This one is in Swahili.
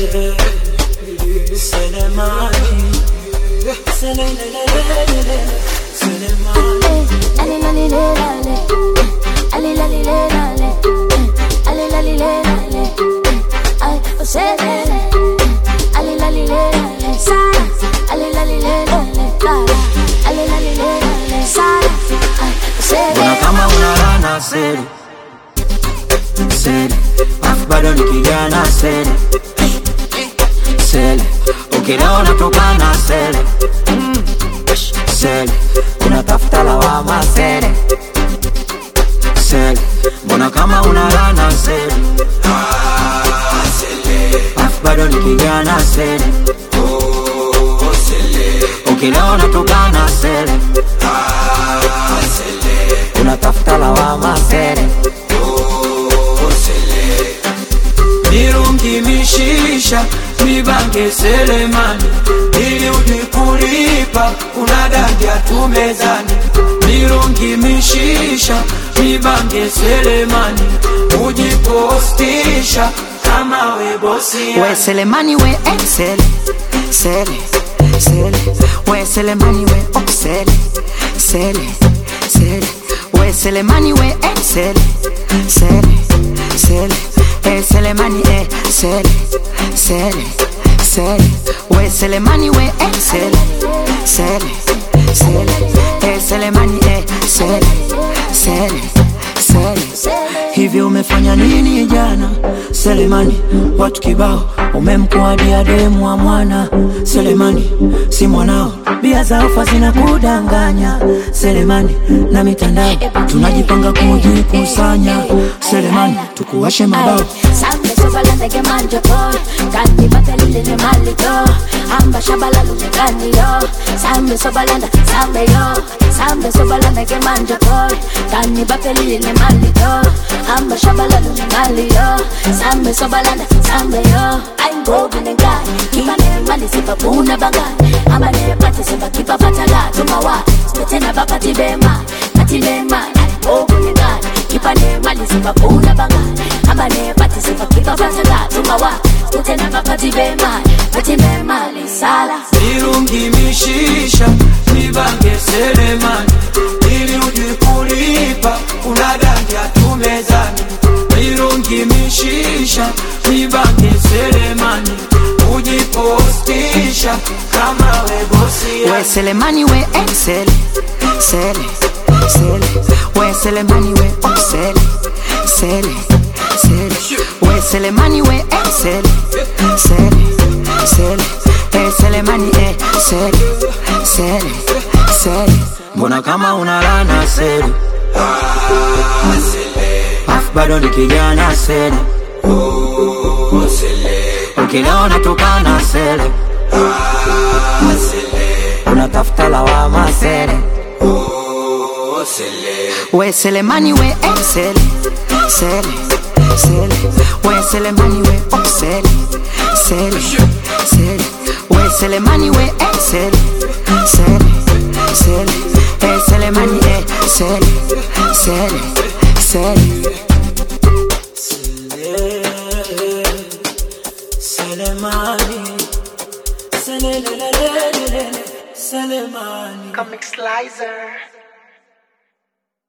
Bona kama unalana seri seri, afu bado nikigana seri seri, ukileo natokana seri seri, unatafuta lawama seri seri. Bona kama unalana seri afu bado nikigana seri ukileo natokana seri unatafuta lawama sere. Mirungi mishisha mibange Selemani, ili ujikulipa unadandia tumezani. Mirungi mishisha mibange Selemani, ujipostisha kama we bosi. We Selemani we sele sele sele, we Selemani we sele sele sele, we Selemani we sele sele sele, Selemani sele sele sele, we Selemani we sele sele sele, Selemani sele sele sele. Hivi umefanya nini jana Selemani? Watu kibao umemkuadia demu wa mwana Selemani, si mwanao. Bia za ofa zinakudanganya Selemani, na mitandao tunajipanga kujikusanya Selemani, tukuwashe mabao. Sambe sobalanda ke manja boy, kani batalile ne malito, amba shabala lumekani yo. Sambe sobalanda sambe yo, sambe sobalanda ke manja boy, kani batalile ne malito, amba shabala lumekani yo. Sambe sobalanda sambe yo, I'm going and guy, kiba ne mali sipa puna bagay, amba ne pati sipa kiba batala tumawa, spetena bakati bema, kati bema, I'm going and guy, kiba ne mali sipa puna bagay, amba ne pati sipa kiba batala tumawa, spetena bakati bema, kati bema ni sala. Mirungi mishisha mibange Selemani, ili ujikulipa unadandia tumezani. Mirungi mishisha mibange Selemani, ujipostisha kama we bosi. We Selemani we sele sele sele, we Selemani we sele sele sele, we Selemani we sele sele sele, Selemani sele sele sele. Bona kama unalana sele afu bado nikigana sele ukileo natokana sele unatafuta lawama sele. We Selemani we sele sele sele, we Selemani we sele sele sele, we Selemani we sele sele sele, Selemani sele sele sele. Selemani, Selemani. Comic Slicer.